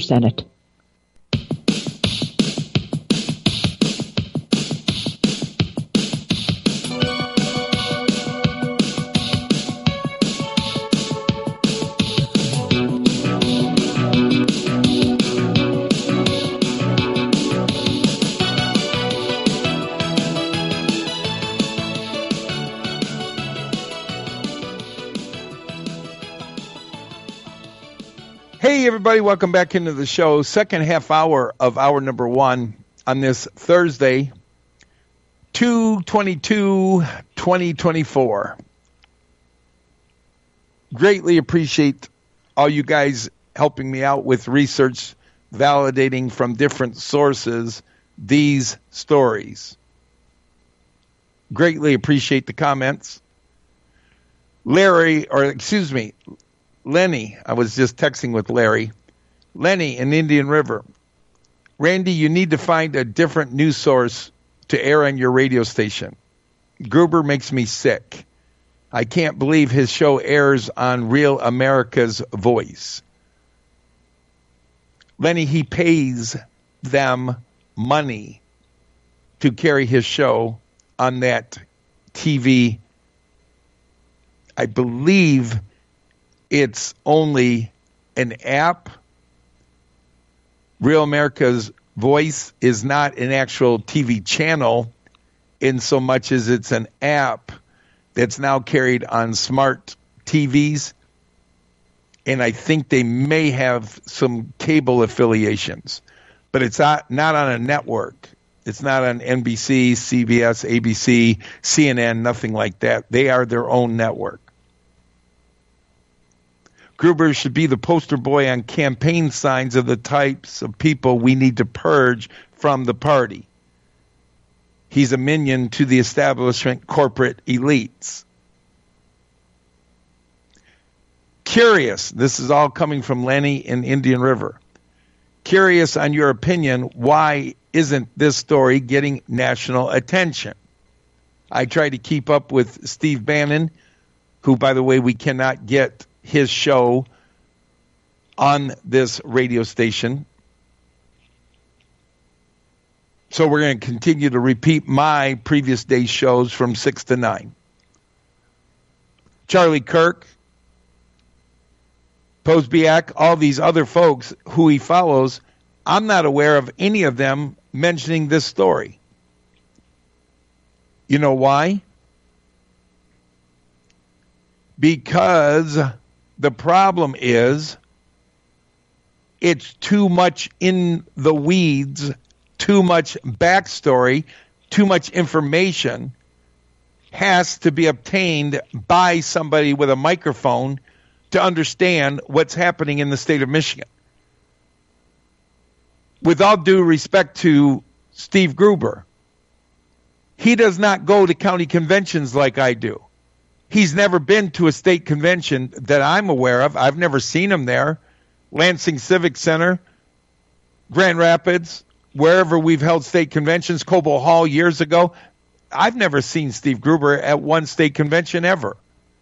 Senate. Hey, everybody, welcome back into the show. Second half hour of hour number one on this Thursday, 2/22/2024. Greatly appreciate all you guys helping me out with research, validating from different sources these stories. Greatly appreciate the comments. Lenny, I was just texting with Larry. Lenny in Indian River. Randy, you need to find a different news source to air on your radio station. Gruber makes me sick. I can't believe his show airs on Real America's Voice. Lenny, he pays them money to carry his show on that TV. I believe it's only an app. Real America's Voice is not an actual TV channel in so much as it's an app that's now carried on smart TVs. And I think they may have some cable affiliations, but it's not on a network. It's not on NBC, CBS, ABC, CNN, nothing like that. They are their own network. Gruber should be the poster boy on campaign signs of the types of people we need to purge from the party. He's a minion to the establishment corporate elites. Curious, this is all coming from Lenny in Indian River. Curious on your opinion, why isn't this story getting national attention? I try to keep up with Steve Bannon, who, by the way, we cannot get his show on this radio station. So we're going to continue to repeat my previous day's shows from 6 to 9. Charlie Kirk, Posbiak, all these other folks who he follows, I'm not aware of any of them mentioning this story. You know why? Because the problem is it's too much in the weeds, too much backstory, too much information has to be obtained by somebody with a microphone to understand what's happening in the state of Michigan. With all due respect to Steve Gruber, he does not go to county conventions like I do. He's never been to a state convention that I'm aware of. I've never seen him there. Lansing Civic Center, Grand Rapids, wherever we've held state conventions, Cobo Hall years ago. I've never seen Steve Gruber at one state convention ever.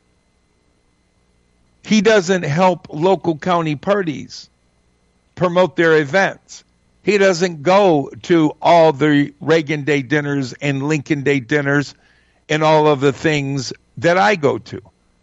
He doesn't help local county parties promote their events. He doesn't go to all the Reagan Day dinners and Lincoln Day dinners and all of the things that I go to.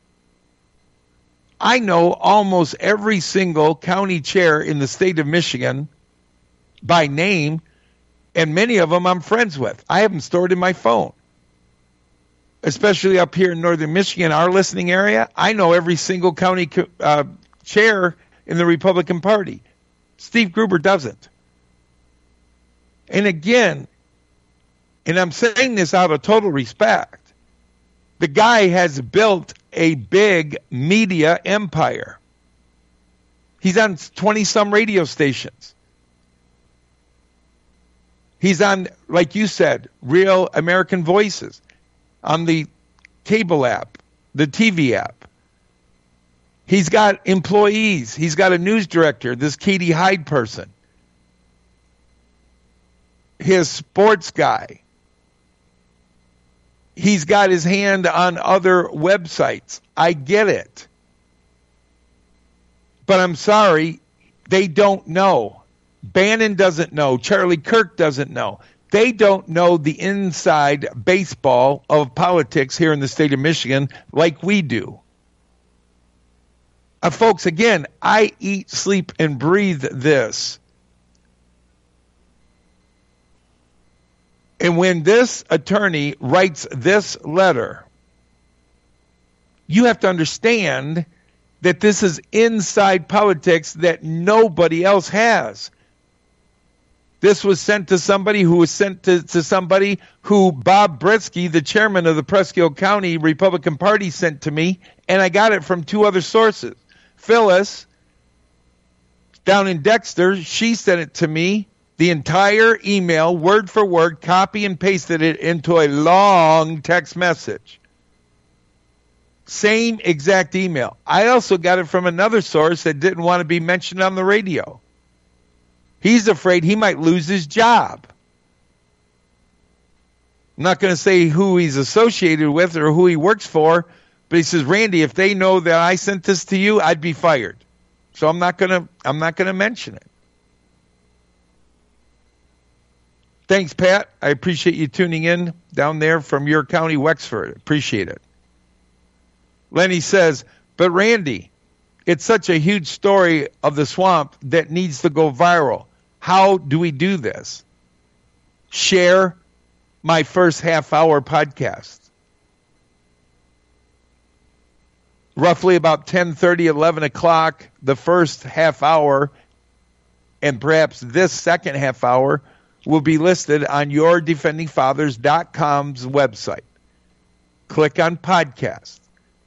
I know almost every single county chair in the state of Michigan by name, and many of them I'm friends with. I have them stored in my phone. Especially up here in northern Michigan, our listening area, I know every single county chair in the Republican Party. Steve Gruber doesn't. And again, and I'm saying this out of total respect, the guy has built a big media empire. He's on 20-some radio stations. He's on, like you said, Real American Voices, on the cable app, the TV app. He's got employees. He's got a news director, this Katie Hyde person. His sports guy. He's got his hand on other websites. I get it. But I'm sorry, They don't know. Bannon doesn't know. Charlie Kirk doesn't know. They don't know the inside baseball of politics here in the state of Michigan like we do. Folks, again, I eat, sleep, and breathe this. And when this attorney writes this letter, you have to understand that this is inside politics that nobody else has. This was sent to somebody who was sent to somebody who Bob Britsky, the chairman of the Presque Isle County Republican Party, sent to me, and I got it from two other sources. Phyllis, down in Dexter, she sent it to me, the entire email, word for word, copy and pasted it into a long text message. Same exact email. I also got it from another source that didn't want to be mentioned on the radio. He's afraid he might lose his job. I'm not going to say who he's associated with or who he works for, but he says, Randy, if they know that I sent this to you, I'd be fired. So I'm not going to mention it. Thanks, Pat. I appreciate you tuning in down there from your county, Wexford. Appreciate it. Lenny says, but Randy, it's such a huge story of the swamp that needs to go viral. How do we do this? Share my first half-hour podcast. Roughly about 10:30, 11 o'clock, the first half hour, and perhaps this second half hour, will be listed on yourdefendingfathers.com's website. Click on podcast.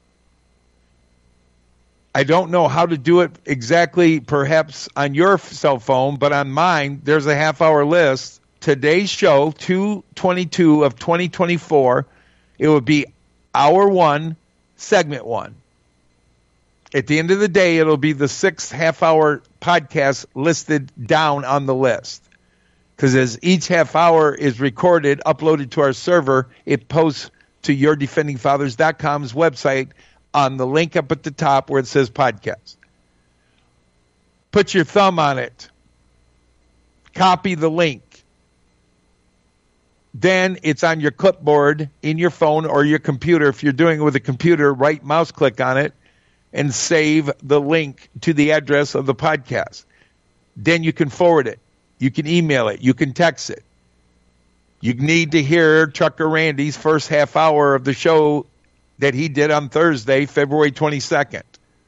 I don't know how to do it exactly, perhaps on your cell phone, but on mine, there's a half-hour list. Today's show, 2/22 of 2024, it would be hour 1, segment 1. At the end of the day, it'll be the sixth half-hour podcast listed down on the list. Because as each half hour is recorded, uploaded to our server, it posts to yourdefendingfathers.com's website on the link up at the top where it says podcast. Put your thumb on it. Copy the link. Then it's on your clipboard in your phone or your computer. If you're doing it with a computer, right mouse click on it and save the link to the address of the podcast. Then you can forward it. You can email it. You can text it. You need to hear Trucker Randy's first half hour of the show that he did on Thursday, February 22nd.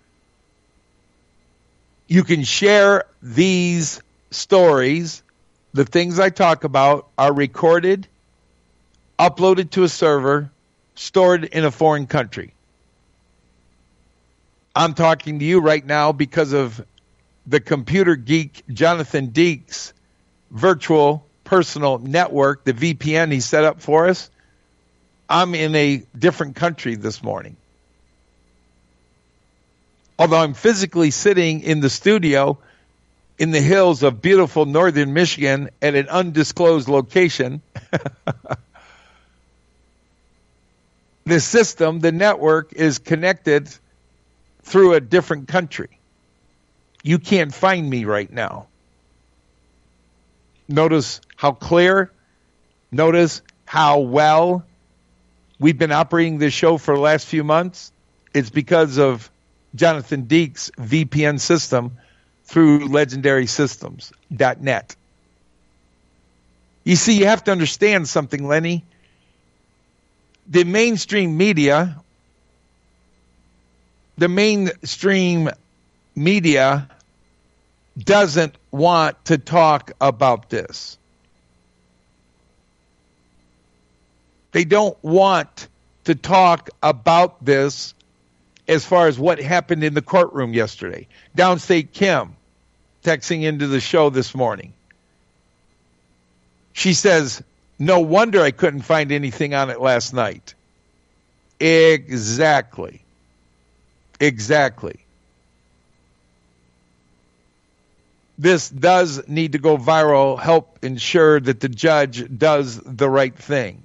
You can share these stories. The things I talk about are recorded, uploaded to a server, stored in a foreign country. I'm talking to you right now because of the computer geek Jonathan Deeks virtual personal network, the VPN he set up for us. I'm in a different country this morning. Although I'm physically sitting in the studio in the hills of beautiful northern Michigan at an undisclosed location, the system, the network, is connected through a different country. You can't find me right now. Notice how clear, notice how well we've been operating this show for the last few months. It's because of Jonathan Deeks' VPN system through legendarysystems.net. You see, you have to understand something, Lenny. The mainstream media doesn't want to talk about this. They don't want to talk about this as far as what happened in the courtroom yesterday. Downstate Kim texting into the show this morning. She says, no wonder I couldn't find anything on it last night. Exactly. This does need to go viral, help ensure that the judge does the right thing.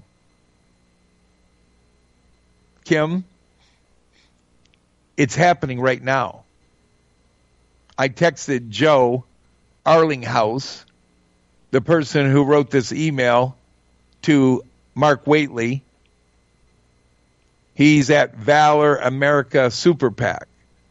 Kim, it's happening right now. I texted Joe Arlinghouse, the person who wrote this email to Mark Whately. He's at Valor America Super PAC.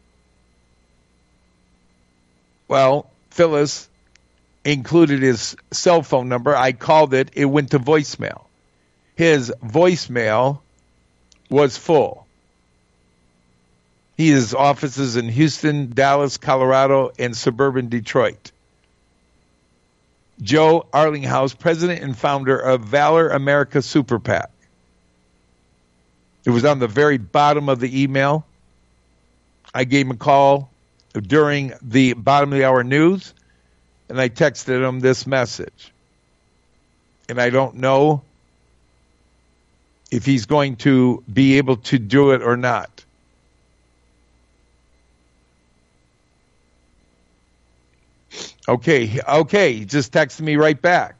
Well, Phyllis included his cell phone number. I called it. It went to voicemail. His voicemail was full. He has offices in Houston, Dallas, Colorado, and suburban Detroit. Joe Arlinghouse, president and founder of Valor America Super PAC. It was on the very bottom of the email. I gave him a call during the bottom of the hour news, and I texted him this message. And I don't know if he's going to be able to do it or not. Okay, he just texted me right back.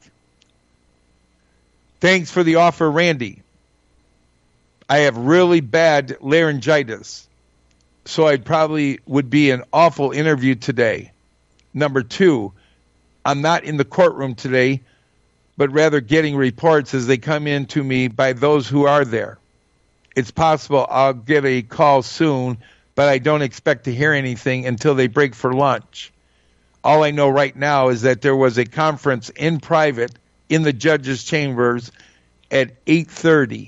Thanks for the offer, Randy. I have really bad laryngitis, so I probably would be an awful interview today. Number 2, I'm not in the courtroom today, but rather getting reports as they come in to me by those who are there. It's possible I'll get a call soon, but I don't expect to hear anything until they break for lunch. All I know right now is that there was a conference in private in the judge's chambers at 8:30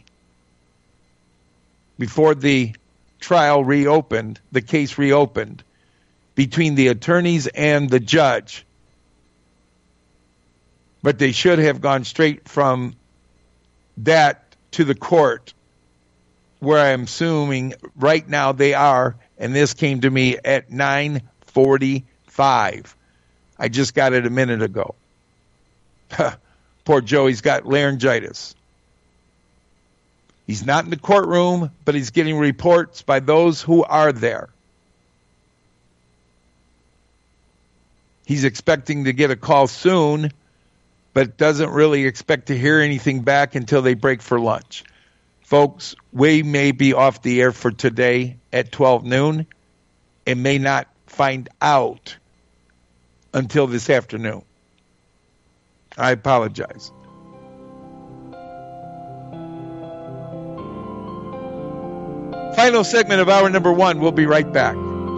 before the trial reopened, the case reopened, between the attorneys and the judge. But they should have gone straight from that to the court, where I'm assuming right now they are, and this came to me at 9:45. I just got it a minute ago. Poor Joe, he's got laryngitis. He's not in the courtroom, but he's getting reports by those who are there. He's expecting to get a call soon, but doesn't really expect to hear anything back until they break for lunch. Folks, we may be off the air for today at 12 noon and may not find out until this afternoon. I apologize. Final segment of hour number 1. We'll be right back.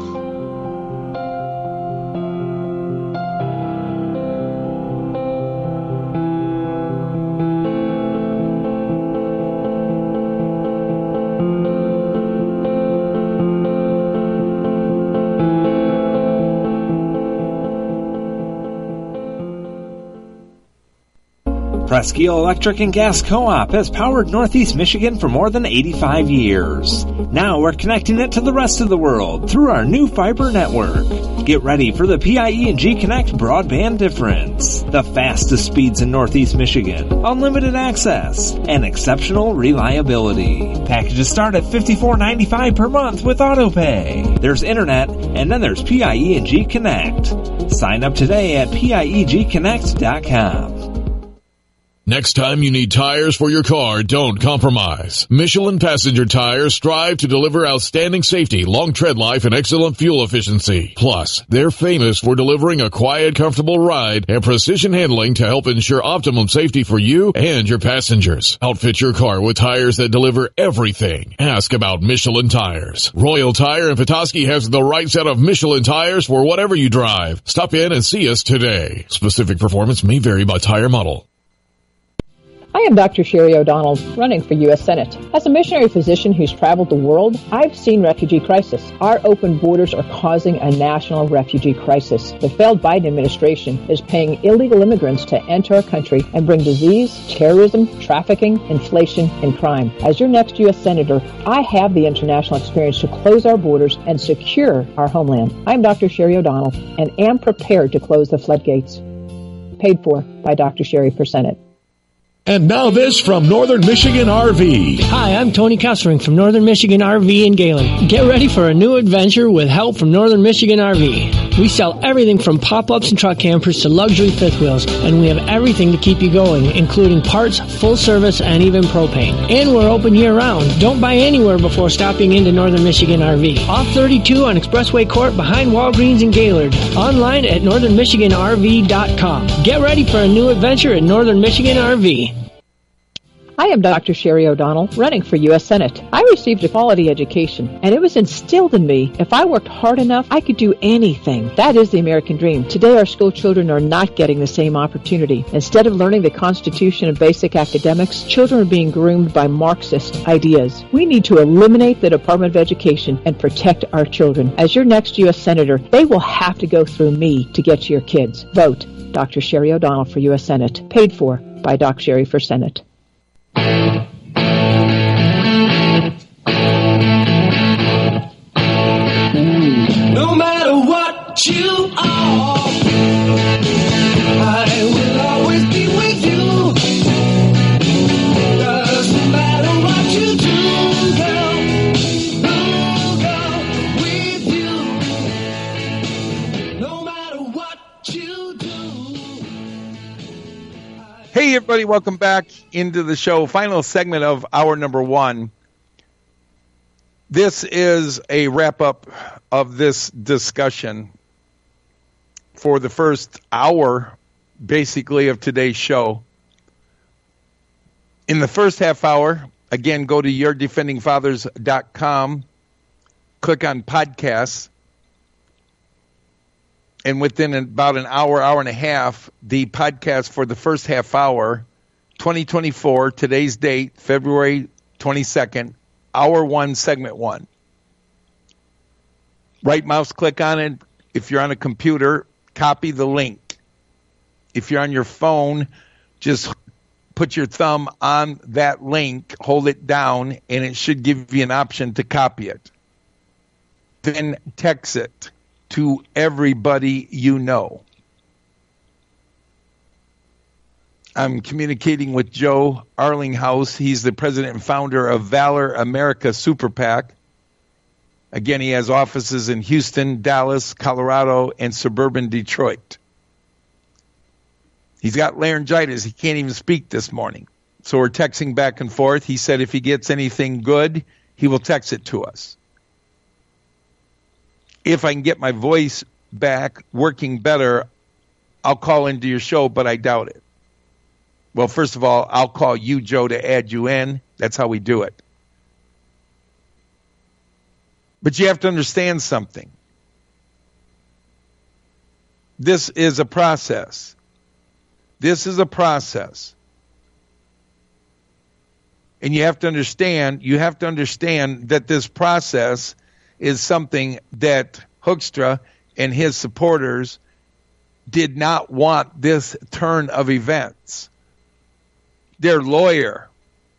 Presque Electric and Gas Co-op has powered Northeast Michigan for more than 85 years. Now we're connecting it to the rest of the world through our new fiber network. Get ready for the PIE&G Connect broadband difference. The fastest speeds in Northeast Michigan, unlimited access, and exceptional reliability. Packages start at $54.95 per month with AutoPay. There's internet, and then there's PIE&G Connect. Sign up today at PIEGconnect.com. Next time you need tires for your car, don't compromise. Michelin Passenger Tires strive to deliver outstanding safety, long tread life, and excellent fuel efficiency. Plus, they're famous for delivering a quiet, comfortable ride and precision handling to help ensure optimum safety for you and your passengers. Outfit your car with tires that deliver everything. Ask about Michelin Tires. Royal Tire in Petoskey has the right set of Michelin tires for whatever you drive. Stop in and see us today. Specific performance may vary by tire model. I am Dr. Sherry O'Donnell, running for U.S. Senate. As a missionary physician who's traveled the world, I've seen refugee crisis. Our open borders are causing a national refugee crisis. The failed Biden administration is paying illegal immigrants to enter our country and bring disease, terrorism, trafficking, inflation, and crime. As your next U.S. Senator, I have the international experience to close our borders and secure our homeland. I'm Dr. Sherry O'Donnell and am prepared to close the floodgates. Paid for by Dr. Sherry for Senate. And now this from Northern Michigan RV. Hi, I'm Tony Kessering from Northern Michigan RV in Galen. Get ready for a new adventure with help from Northern Michigan RV. We sell everything from pop-ups and truck campers to luxury fifth wheels, and we have everything to keep you going, including parts, full service, and even propane. And we're open year-round. Don't buy anywhere before stopping into Northern Michigan RV. Off 32 on Expressway Court behind Walgreens and Gaylord. Online at northernmichiganrv.com. Get ready for a new adventure in Northern Michigan RV. I am Dr. Sherry O'Donnell, running for U.S. Senate. I received a quality education, and it was instilled in me if I worked hard enough, I could do anything. That is the American dream. Today, our school children are not getting the same opportunity. Instead of learning the Constitution and basic academics, children are being groomed by Marxist ideas. We need to eliminate the Department of Education and protect our children. As your next U.S. Senator, they will have to go through me to get to your kids. Vote Dr. Sherry O'Donnell for U.S. Senate. Paid for by Doc Sherry for Senate. No matter what you are, I will always be with you. 'Cause no matter what you do, girl, I'll go with you. No matter what you do. Hey, everybody, welcome back into the show. Final segment of hour number one. This is a wrap-up of this discussion for the first hour, basically, of today's show. In the first half hour, again, go to yourdefendingfathers.com, click on podcasts, and within about an hour, hour and a half, the podcast for the first half hour, 2024, today's date, February 22nd, hour one, segment one. Right mouse click on it. If you're on a computer, copy the link. If you're on your phone, just put your thumb on that link, hold it down, and it should give you an option to copy it. Then text it to everybody you know. I'm communicating with Joe Arlinghouse. He's the president and founder of Valor America Super PAC. Again, he has offices in Houston, Dallas, Colorado, and suburban Detroit. He's got laryngitis. He can't even speak this morning. So we're texting back and forth. He said if he gets anything good, he will text it to us. If I can get my voice back working better, I'll call into your show, but I doubt it. Well, first of all, I'll call you, Joe, to add you in. That's how we do it. But you have to understand something. This is a process. This is a process. And you have to understand that this process is something that Hoekstra and his supporters did not want this turn of events. Their lawyer,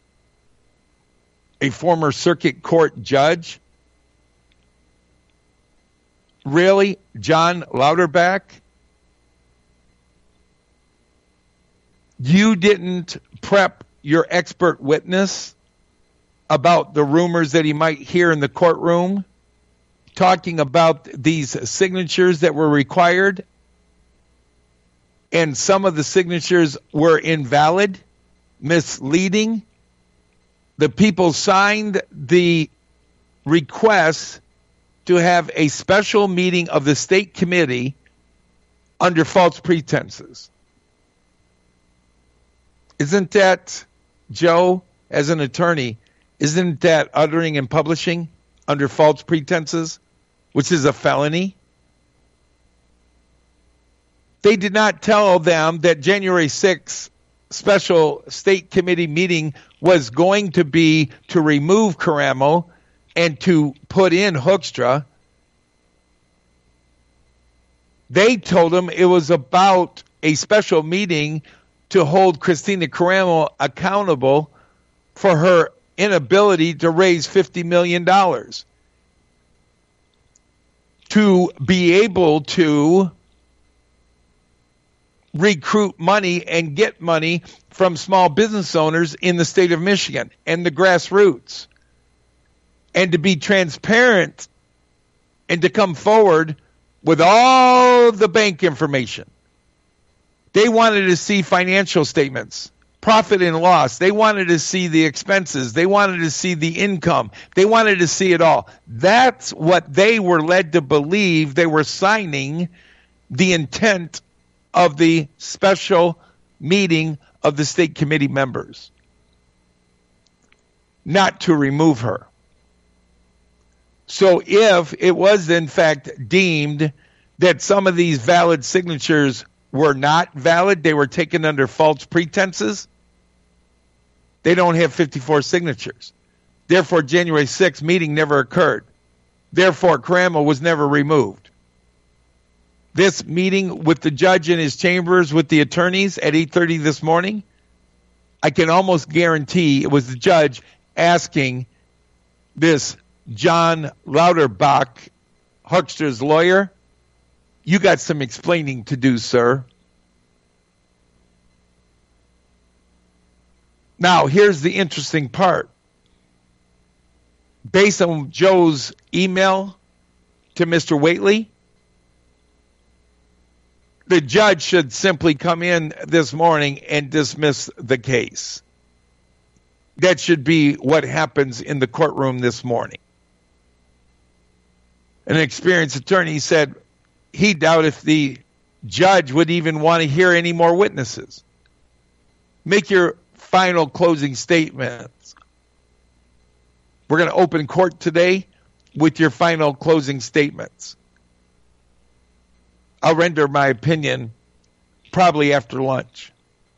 a former circuit court judge, really, John Louderback, you didn't prep your expert witness about the rumors that he might hear in the courtroom, talking about these signatures that were required, and some of the signatures were invalid, misleading. The people signed the request to have a special meeting of the state committee under false pretenses. Isn't that, Joe, as an attorney, isn't that uttering and publishing under false pretenses, which is a felony? They did not tell them that January 6th special state committee meeting was going to be to remove Karamo and to put in Hoekstra. They told them it was about a special meeting to hold Christina Karamo accountable for her inability to raise $50 million, to be able to recruit money and get money from small business owners in the state of Michigan and the grassroots, and to be transparent and to come forward with all the bank information. They wanted to see financial statements, profit and loss. They wanted to see the expenses. They wanted to see the income. They wanted to see it all. That's what they were led to believe. They were signing the intent of the special meeting of the state committee members, not to remove her. So if it was in fact deemed that some of these valid signatures were not valid, they were taken under false pretenses, they don't have 54 signatures. Therefore, January 6th meeting never occurred. Therefore, Caramo was never removed. This meeting with the judge in his chambers with the attorneys at 8:30 this morning, I can almost guarantee it was the judge asking this John Lauterbach, Huckster's lawyer, you got some explaining to do, sir. Now, here's the interesting part. Based on Joe's email to Mr. Whately, the judge should simply come in this morning and dismiss the case. That should be what happens in the courtroom this morning. An experienced attorney said he doubted if the judge would even want to hear any more witnesses. Make your final closing statements. We're going to open court today with your final closing statements. I'll render my opinion probably after lunch.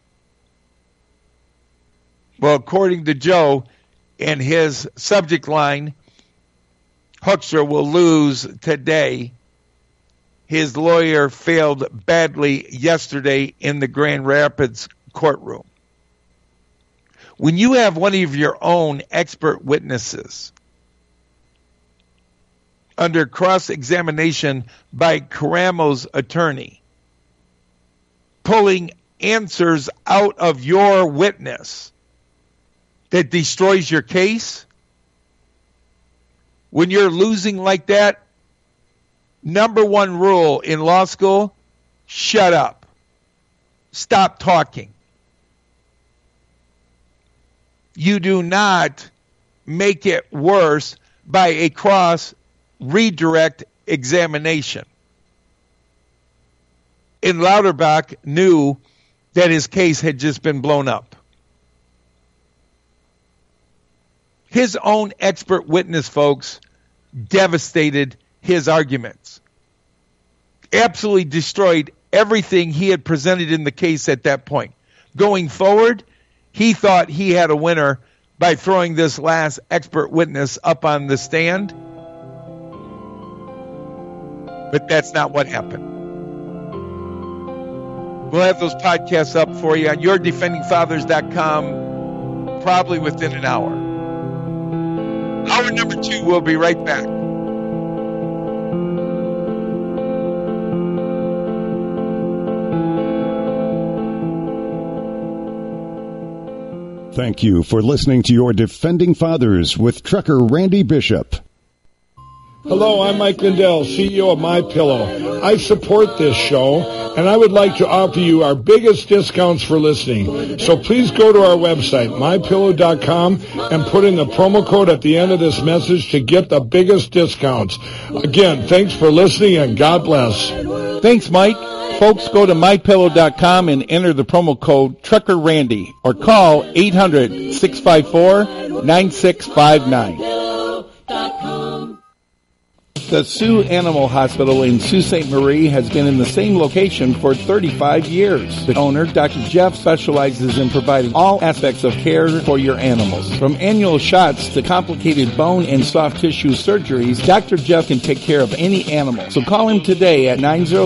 Well, according to Joe and his subject line, Huckster will lose today. His lawyer failed badly yesterday in the Grand Rapids courtroom. When you have one of your own expert witnesses under cross-examination by Caramo's attorney, pulling answers out of your witness that destroys your case, when you're losing like that, number one rule in law school, shut up. Stop talking. You do not make it worse by a cross redirect examination. And Lauterbach knew that his case had just been blown up. His own expert witness, folks, devastated his arguments. Absolutely destroyed everything he had presented in the case at that point. Going forward, he thought he had a winner by throwing this last expert witness up on the stand. But that's not what happened. We'll have those podcasts up for you on yourdefendingfathers.com probably within an hour. Hour number 2, we'll be right back. Thank you for listening to Your Defending Fathers with Trucker Randy Bishop. Hello, I'm Mike Lindell, CEO of MyPillow. I support this show, and I would like to offer you our biggest discounts for listening. So please go to our website, MyPillow.com, and put in the promo code at the end of this message to get the biggest discounts. Again, thanks for listening, and God bless. Thanks, Mike. Folks, go to MyPillow.com and enter the promo code Trucker Randy, or call 800-654-9659. The Sioux Animal Hospital in Sault Ste. Marie has been in the same location for 35 years. The owner, Dr. Jeff, specializes in providing all aspects of care for your animals. From annual shots to complicated bone and soft tissue surgeries, Dr. Jeff can take care of any animal. So call him today at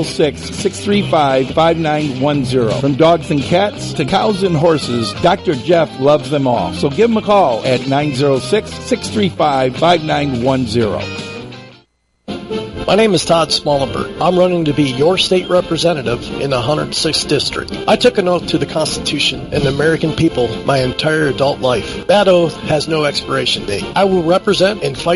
906-635-5910. From dogs and cats to cows and horses, Dr. Jeff loves them all. So give him a call at 906-635-5910. My name is Todd Smallambert. I'm running to be your state representative in the 106th District. I took an oath to the Constitution and the American people my entire adult life. That oath has no expiration date. I will represent and fight